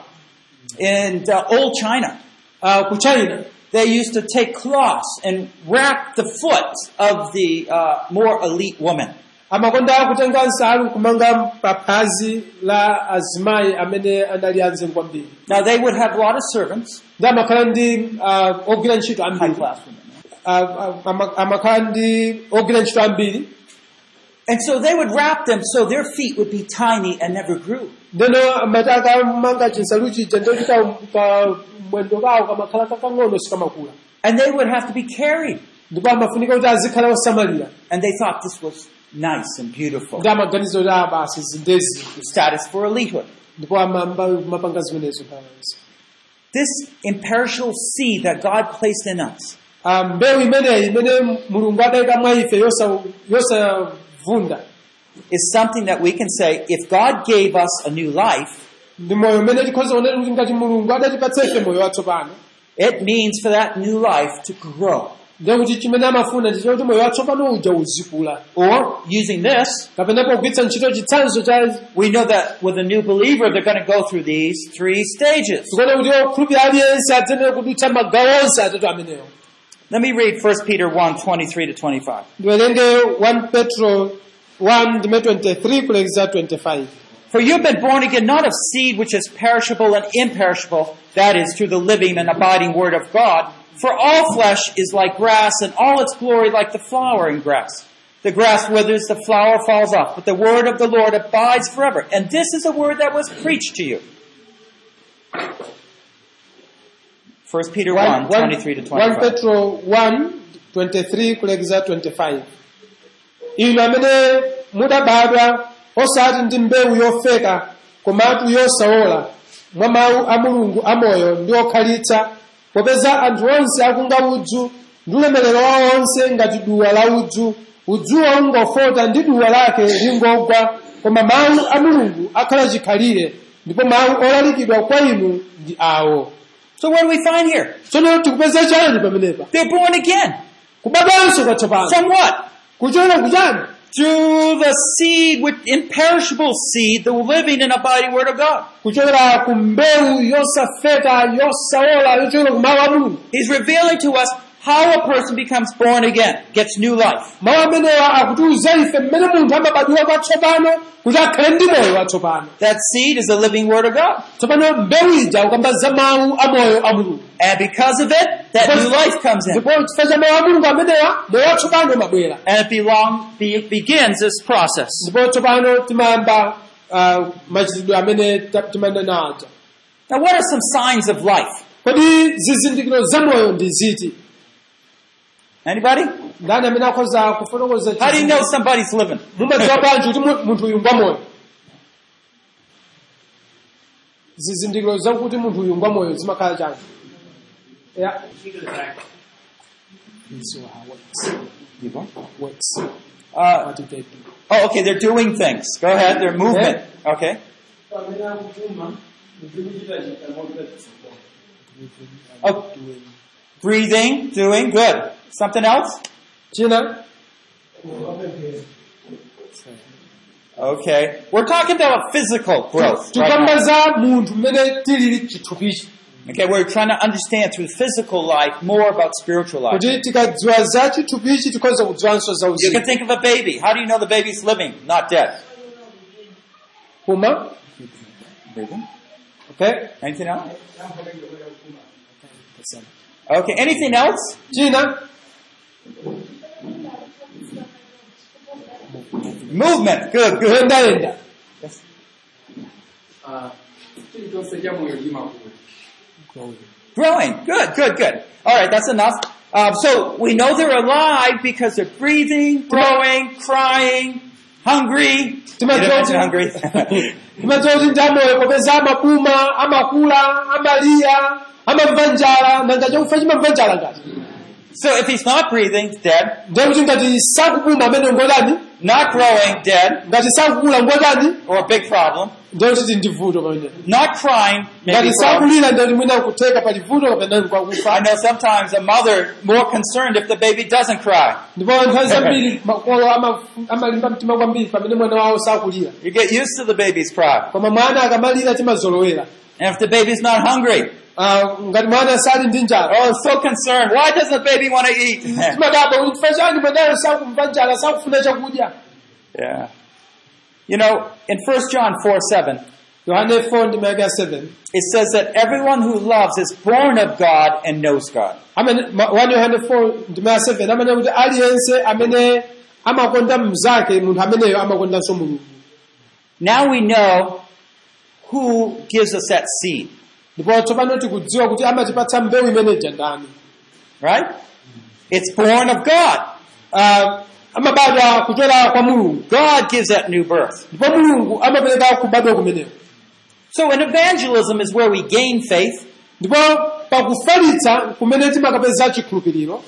In uh, old China, Ah, ku China. they used to take cloths and wrap the foot of the uh, more elite woman. Amakonda kutenga nsalu kumanga paphazi la azimayi amene anali anzeru kwambiri. Now they would have a lot of servants, Ndi amakhala ndi ah, ogwira ntchito high ambiri. class women. Ah, ah, ama- amakhala ndi ogwira ntchito ambiri. And so they would wrap them so their feet would be tiny and never grew. Ndeno amati akamanga chinsalu chija ndiye ka mwendo kawo kamakhala kakang'ono sikamakula. And they would have to be carried. Ndipo amafunika kuti azikhala osamalira. And they thought this was nice and beautiful. Ndi amaganiza kuti ah basi zindezi. Status for elitehood. Ndipo amamba- amapanga zimenezo pansi. This imperishable seed that God placed in us Ah, mbewu imeneyi imene Mulungu adayika mwa ife yosa- yosavunda. is something that we can say, if God gave us a new life, Ndi moyo umene tikhoza kuonera kuti ngati Mulungu adatipatsa ife moyo watsopano. it means for that new life to grow. Ndiye kuti chimene amafuna ndi kuti moyo watsopano uja uzikula. Or, using this, Kapena pogwiritsa ntchito chitsanzo cha we know that with a new believer, they're going to go through these three stages. tikuona kuti okhulupirira aliyense adzenera kudutsa magawo onse atatu amenewo. Let me read First Peter one, twenty-three to twenty-five. Ndiwerenge First Petro one ndime twenty-three kulekeza twenty-five. For you have been born again not of seed which is perishable and imperishable, that is, through the living and abiding word of God. For all flesh is like grass, and all its glory like the flowering grass. The grass withers, the flower falls off, but the word of the Lord abides forever. And this is a word that was preached to you. First Peter one, twenty-three to First twenty-five. Petro one twenty-three kulekeza twenty-five. Inu amene mudabadwa osati ndi mbewu yofeka komatu yosaola mwa mawu a Mulungu amoyo ndi okhalitsa, popeza anthu onse akunga udzu ndi ulemerero wawo onse ngati duwa la udzu, udzuwo ungofota ndi duwa lake lingogwa, koma mawu a Mulungu akhala chikhalire, ndipo mawu olalikidwa kwa inu ndi awo. So what do we find here? Tsono tikupeza chani pamenepa? They're born again. Kubadwanso kwatsopano. From what? Kuchokera kuchani? Through the seed, with imperishable seed, the living and abiding word of God. Kuchokera ku mbewu yosafeka yosaola yochokera ku mawu a Mulungu. He's revealing to us how a person becomes born again, gets new life. mawu amenewa akutiuza ife mmene munthu amabadwira kwatsopano kuti akhale ndi moyo watsopano. That seed is the living word of God. tsopano mbewu ija ukamba za mawu a moyo a Mulungu. And because of it, that new life comes in. ndipo chifukwa cha mawu a Mulungu amenewa moyo watsopano umabwera. And it belong, be, begins this process. ndipo tsopano timayamba uh, machitidwe amene timanena aja. Now what are some signs of life? kodi zizindikiro za moyo ndi ziti? Anybody? ndani amene akhoza kufotokoza? How do you know somebody's living? mumadziwa bwanji kuti munthu uyu ngwa moyo? zizindikiro zakuti munthu uyu ngwa moyo zimakhala chani? Yeah. So how works? Works. Uh, What do they do? oh, okay, they're doing things. Go ahead, they're movement. Okay. Oh, breathing, doing, good. Something else? China? Okay. We're talking about physical growth. Right tikamba now. za munthu mmene tilili chithupichi. Okay, we're trying to understand through physical life more about spiritual life. kuti tikadziwa za chithupichi tikhoza kudziwanso za You can uzimu. think of a baby. How do you know the baby's living, not dead? Puma? Breathing. Okay. Anything else? Okay, anything else? China? Movement. Good, good. kuyendayenda. Yes. Growing. Good, good, good. All right, that's enough. Um, so we know they're alive because they're breathing, growing, crying, hungry. You didn't mention hungry. timadziwa kuti ndi amoyo popeza amapuma, amakula, amalira, amamva njala, nanga chakufa chimamva njala ngati. So if he's not breathing, dead. ndiye kuti ngati sakupuma amene ngodani, Not growing, dead. ngati sakukula ngodani, Or a big problem. ndiye kuti ndi vuto pamene. Not crying, maybe ngati problem. sakulira ndiye mwina kutheka pali vuto kapena kwakufa. I know sometimes a mother more concerned if the baby doesn't cry. ndipo nthawi zambiri makolo ama- amalimba mtima kwambiri pamene mwana wawo sakulira. You get used to the baby's cry. koma mwana akamalira timazolowera. And if the baby's not hungry, Ah, ngati mwana sali ndi njala, oh, so concerned. Why doesn't the baby want to eat? timadabwa kuti chifukwa chani mwanayo sakumva njala, sakufuna chakudya. Yeah. You know, in First John four seven, Yohane four ndi mayaka ya seven. it says that everyone who loves is born of God and knows God. Amene ma- one Yohane four ndi mayaka seven amene kuti aliyense amene amakonda mnzake munthu ameneyo amakondanso Mulungu. Now we know who gives us that seed, Ndipo tsopano tikudziwa kuti amatipatsa mbewu imeneja ndani. right? It's born of God. Ah, amabadwa kuchokera kwa Mulungu. God gives that new birth. Ndipo Mulungu amapereka kubadwa kumeneko. So in evangelism is where we gain faith, Ndipo pakufalitsa kumene timakapeza chikhulupiriro.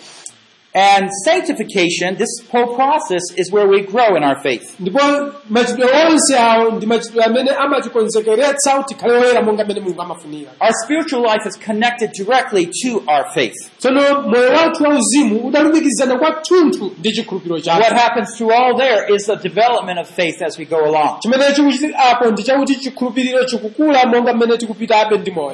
and sanctification, this whole process is where we grow in our faith. Ndipo machitidwe onse awo ndi machitidwe amene amatikonzekeretsa kuti tikhale oyera monga mmene Mulungu amafunira. Our spiritual life is connected directly to our faith. Tsono moyo wathu wauzimu udalumikizana kwathunthu ndi chikhulupiriro What chathu. happens through all there is the development of faith as we go along. chimene chikuchitika apo ndi chakuti chikhulupiriro chikukula monga mmene tikupitabe ndi moyo.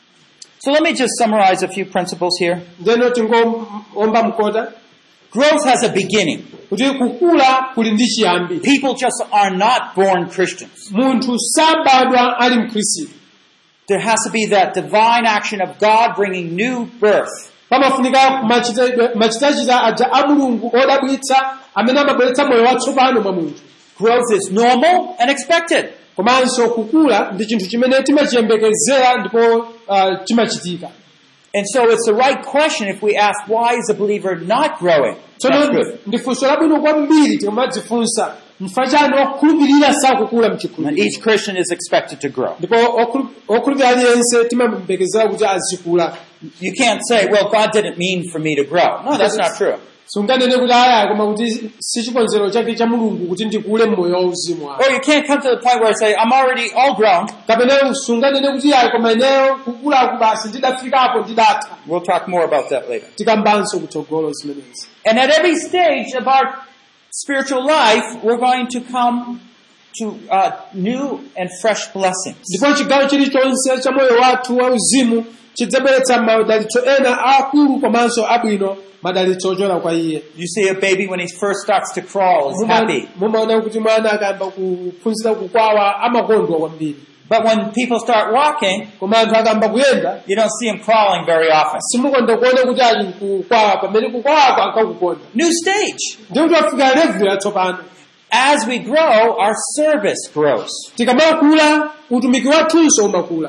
So let me just summarize a few principles here. Ndeno tingomba mkota Growth has a beginning. kuti kukula kuli ndi chiyambi. People just are not born Christians. Munthu sabadwa ali mkhristu. There has to be that divine action of God bringing new birth. Pamafunika machitachita aja a Mulungu odabwitsa amene amabweretsa moyo watsopano mwa munthu. Growth is normal and expected. Komanso kukula ndi chinthu chimene timachiyembekezera ndipo uh, chimachitika. And so it's the right question if we ask, why is a believer not growing? That's Tsono good. ndi funso labwino kwambiri tikamadzifunsa mfa chani okhulupirira sakukula And mchikhulupiriro. each Christian is expected to grow. Ndipo okhulu- okhulupirira aliyense timambekezera kuti azikula. You can't say, well, God didn't mean for me to grow. No, that's not true. Sunganene kuti aya koma kuti si chikonzero chake cha Mulungu kuti ndikule mmoyo wauzimu wake. Or you can't come to the point where I say, I'm already all grown. Kapena sunganene kuti aya koma ineyo kukulaku basi ndidafikapo ndidatha. We'll talk more about that later. Tikambanso kutsogolo zimenezi. And at every stage of our spiritual life, we're going to come to uh, new and fresh blessings. Ndipo chigawo chilichonse cha moyo wathu wauzimu chidzabweretsa madalitso ena akulu komanso abwino madalitso ochokera kwa iye. You see a baby when he first starts to crawl is Muma- happy. mumaona kuti mwana akayamba kuphunzira kukwawa amakondwa kwambiri, But when people start walking, koma anthu akayamba kuyenda you don't see him crawling very often. simukonda kuona kuti ali kukwawa, pamene kukwawako ankakukonda. New stage. Ndi kuti wafika level yatsopano. As we grow, our service grows. Tikamakula utumiki wathunso umakula,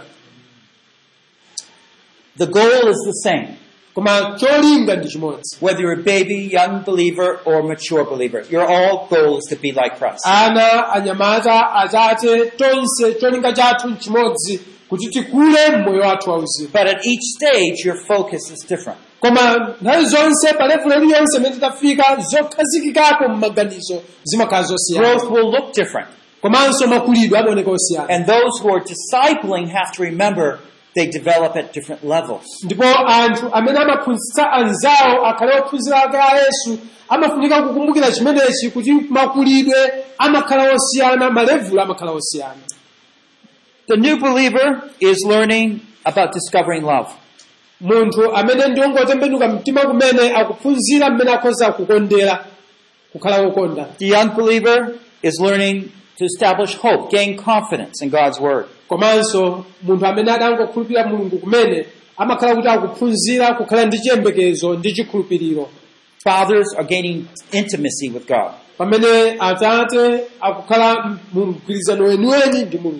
The goal is the same. koma cholinga ndi chimodzi. Whether you're a baby, young believer, or mature believer, your all goal is to be like Christ. Ana, anyamata, atate, tonse cholinga chathu nchimodzi, kuti tikule mmoyo wathu wauzimu. But at each stage, your focus is different. Koma nthawi zonse pa level iliyonse imene titafika, zokhazikikapo m'maganizo zimakhala zosiyana, Growth will look different. komanso makulidwe amaoneka osiyana. And those who are discipling have to remember they develop at different levels. Ndipo anthu amene amaphunzitsa anzawo akhale ophunzira ake a Yesu amafunika kukumbukira chimenechi, kuti makulidwe amakhala osiyana, malevulo amakhala osiyana. The new believer is learning about discovering love. Munthu amene ndi wongotembenuka mtima kumene akuphunzira mmene akhoza kukondera, kukhala wokonda. The young believer is learning to establish hope, gain confidence in God's Word. Komanso munthu amene adangokhulupirira Mulungu kumene amakhala kuti akuphunzira kukhala ndi chiyembekezo ndi chikhulupiriro. Fathers are gaining intimacy with God. Pamene atate akukhala mu mgwirizano weniweni ndi Mulungu.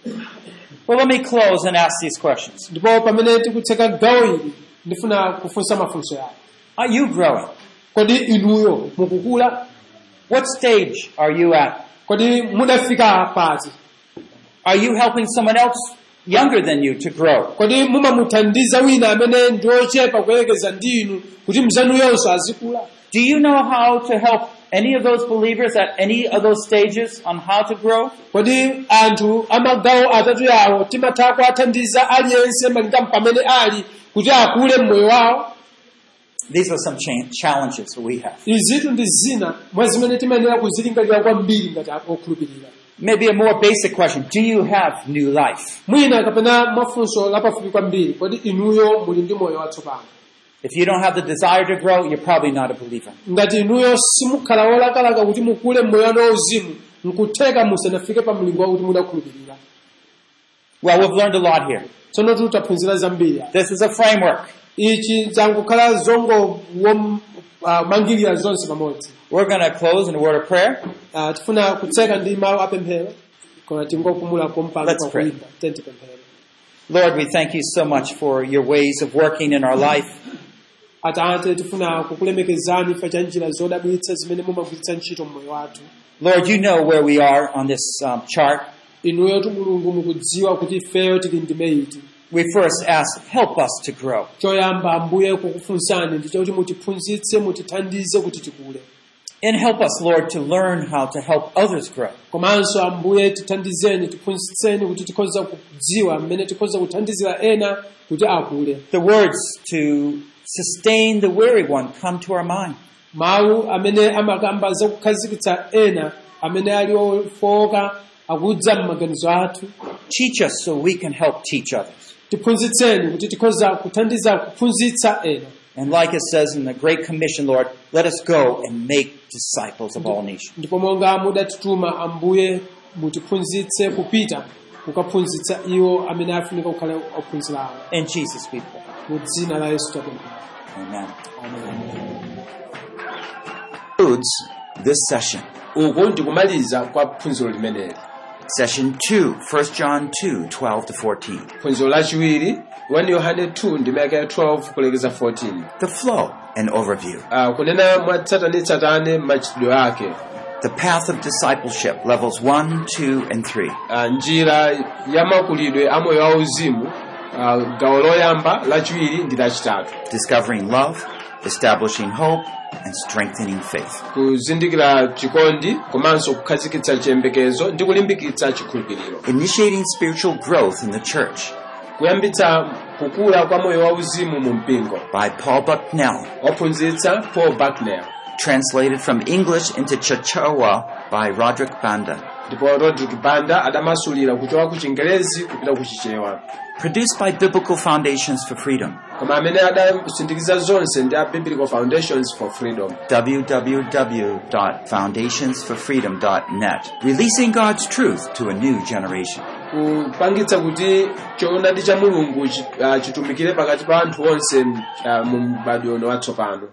Well, let me close and ask these questions. Ndipo pamene tikutseka gawo ili ndifuna kufunsa mafunso yawo. Are you growing? Kodi inuyo mukukula? What stage are you at? Kodi mudafika pati? Are you helping someone else younger than you to grow? Kodi mumamuthandiza wina amene ndi ochepa kuyerekeza ndi inu kuti mzanuyonso azikula? Do you know how to help any of those believers at any of those stages on how to grow? Kodi anthu amagawo atatu yawo timatha kuwathandiza aliyense malinga pamene ali kuti akule mmoyo wawo? These are some cha- challenges that we have. Izitu ndi zina mwa zimene timayenera kuzilingalira kwambiri ngati okhulupirira. Maybe a more basic question. Do you have new life? Mwina kapena mafunso lapafupi kwambiri, kodi inuyo muli ndi moyo watsopano? If you don't have the desire to grow, you're probably not a believer. Ngati inuyo simukhala wolakalaka kuti mukule mmoyo wanu wauzimu, nkutheka musanafike pa mlingo wakuti mudakhulupirira. Well, we've learned a lot here. Tsono tutaphunzira zambiri. This is a framework. Ichi zankukhala zongo mangirira zonse pamodzi. We're going to close in a word of prayer. Uh, tifuna kutseka ndi mawu apemphero, koma tingopumula kompanga Let's kwa pray. kuimba tenti pemphero. Lord, we thank you so much for your ways of working in our life. Atate tifuna kukulemekezani fa cha njira zodabwitsa zimene mumagwiritsa ntchito mmoyo wathu. Lord, you know where we are on this um, chart. Inuyo tu Mulungu mukudziwa kuti ifeyo tili ndime iti. We first ask, help us to grow. Choyamba Ambuye kukufunsani ndi chakuti mutiphunzitse, mutithandize kuti tikule. And help us, Lord, to learn how to help others grow. Komanso Ambuye tithandizeni, tiphunzitseni kuti tikhoza kudziwa mmene tikhoza kuthandizira ena kuti akule. The words to sustain the weary one come to our mind. Mawu amene amakamba za kukhazikitsa ena amene ali ofoka akudza m'maganizo athu. Teach us so we can help teach others. Tiphunzitseni kuti tikhoza kuthandiza kuphunzitsa ena. And like it says in the Great Commission, Lord, let us go and make disciples of all nations. Ndipo monga mudatituma Ambuye mutiphunzitse kupita kukaphunzitsa iwo amene afunika kukhala ophunzira awo. In Jesus' people. Mu dzina la Yesu tapemphera. Amen. Concludes this session. Uku ndikumaliza kwa phunziro limeneli. Session two, First John two, twelve to fourteen. Phunziro lachiwiri, First Yohane two ndimeke ya twelve kulekeza fourteen. The flow and overview. Uh, kunena mwatsatanetsatane machitidwe ake. The path of discipleship, levels one, two, and three. Uh, njira ya makulidwe amoyo auzimu, uh, gawo loyamba, lachiwiri ndi lachitatu. Discovering love, establishing hope, and strengthening faith. Kuzindikira chikondi, komanso kukhazikitsa chiyembekezo ndi kulimbikitsa chikhulupiriro. Initiating spiritual growth in the church. Kuyambitsa kukula kwa moyo wauzimu mu mpingo. By Paul Bucknell. Ophunzitsa Paul Bucknell. Translated from English into Chichewa by Roderick Banda. ndipo Rodrick Banda adamasulira kuchoka ku Chingerezi kupita ku Chichewa. Produced by Biblical Foundations for Freedom. Koma amene adasindikiza zonse ndi a Biblical Foundations for Freedom. w w w dot foundations for freedom dot net. Releasing God's truth to a new generation. Kupangitsa kuti choonadi cha Mulungu chitumikire pakati pa anthu onse mu m'bado ono watsopano.